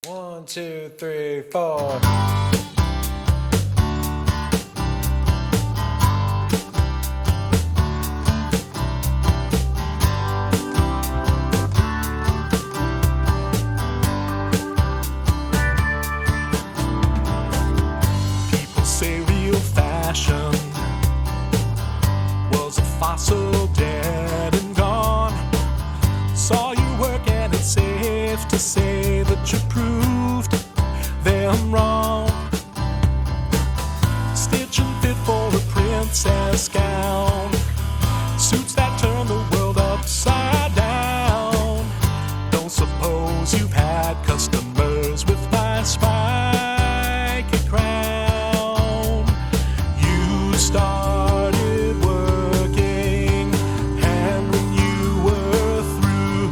One, two, three, four. People say real fashion was a fossil dead and gone. Saw you work and it's safe to say that you proved them wrong. Stitch and fit for a princess gown, suits that turn the world upside down. Don't suppose you've had customers with my spiky crown. You started working, and when you were through,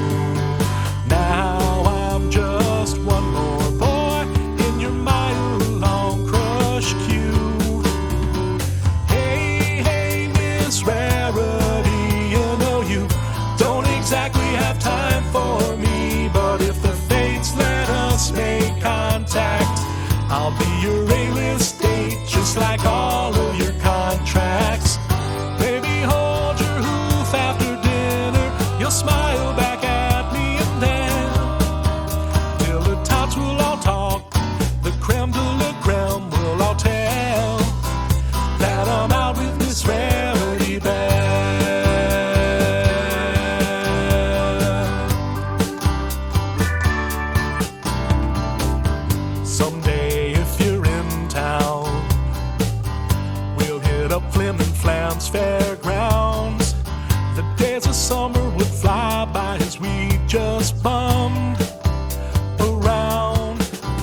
now I'm just one more boy in your mile-long crush queue. Hey, hey, Miss Rarity, you know you don't exactly have time for me, but if the fates let us make contact, I'll be your A-list date, just like all of your contracts. Baby, hold your hoof after dinner, you'll smile back at me, and then dilettantes will all talk, the creme de la creme will all tell that I'm out with Miss Rarity Bell. Someday, if you're in town, we'll hit up Flim and Flam's fairgrounds. The days of summer would fly by as we just bummed around,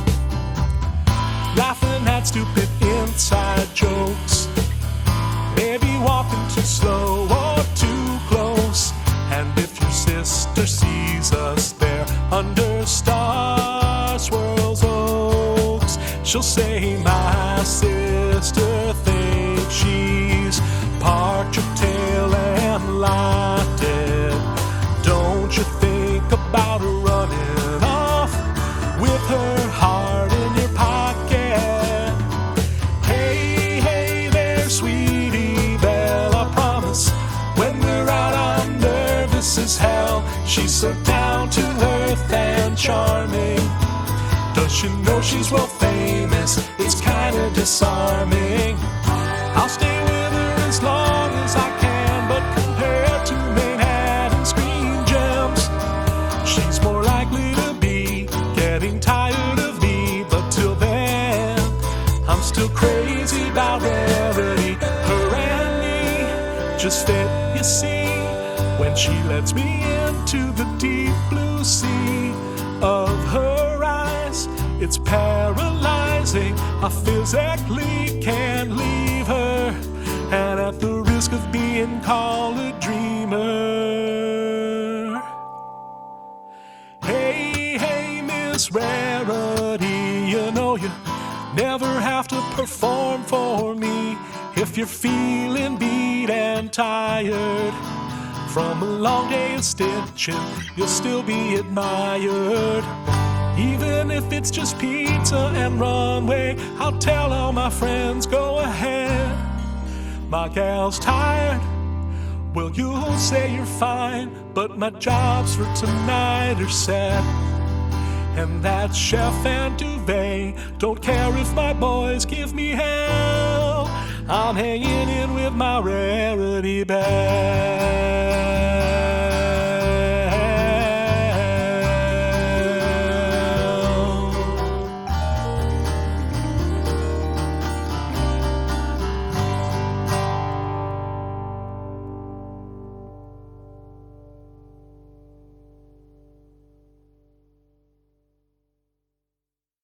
laughing at stupid inside jokes, maybe walking too slow or too close. And if your sister sees us there under Star Swirl's oaks, she'll say, my sister thinks she's parked your tail and locked it. Don't you think about her running off with her heart in your pocket? Hey, hey there, sweetie Belle, I promise when we're out I'm nervous as hell. She's so down to earth and charming. Does she know she's world famous? It's kinda disarming. I'll stay with her as long as I can, but compared to Manhattan screen gems, she's more likely to be getting tired of me. But till then, I'm still crazy about Rarity. Her and me just fit, you see, when she lets me into the deep blue sea of her eyes. It's paralyzing, I physically can't leave her, and at the risk of being called a dreamer. Hey, hey, Miss Rarity, you know you never have to perform for me. If you're feeling beat and tired from a long day of stitching, you'll still be admired. Even if it's just pizza and runway, I'll tell all my friends, go ahead. My gal's tired, well, you'll say you're fine, but my jobs for tonight are set. And that chef and duvet don't care if my boys give me hell. I'm hanging in with my Rarity Bell.